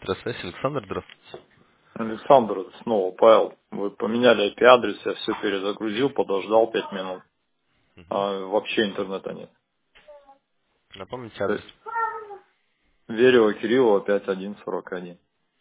Здравствуйте, Александр, здравствуйте. Александр, снова Павел. Вы поменяли IP-адрес, я все перезагрузил, подождал 5 минут. Мгм. А вообще интернета нет. Напомните То адрес. есть Верева Кириллова 5141.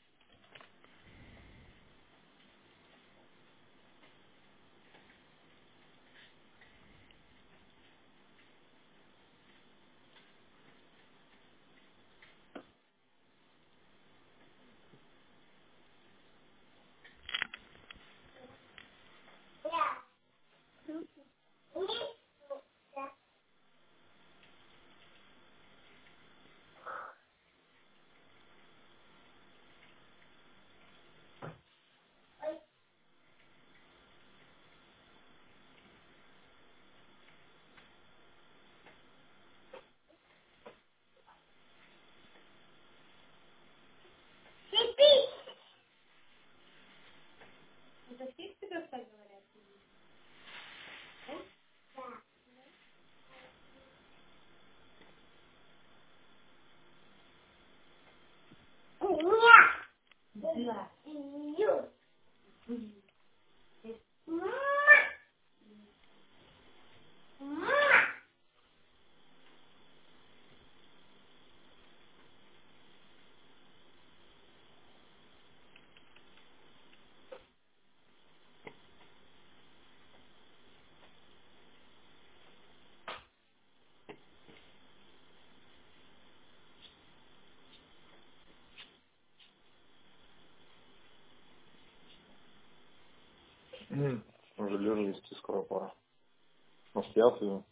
Уже лежу вести скоро пора. Может, я отведу?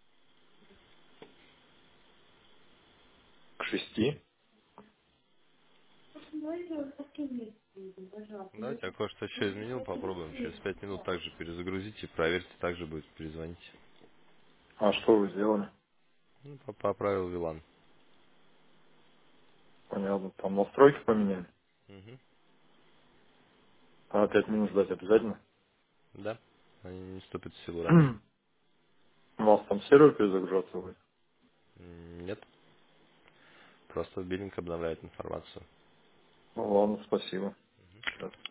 К 6. Давайте я кое-что еще изменил, попробуем. Через 5 минут также перезагрузите, проверьте, также будет перезвонить. А что вы сделали? Ну, поправил Вилан. Понятно. Там настройки поменяли. Мгм. А 5 минут ждать обязательно? Да, они не вступят в силу раньше. У вас там сервер перезагружаться будет? Нет, просто биллинг обновляет информацию. Ну ладно, спасибо. Сейчас.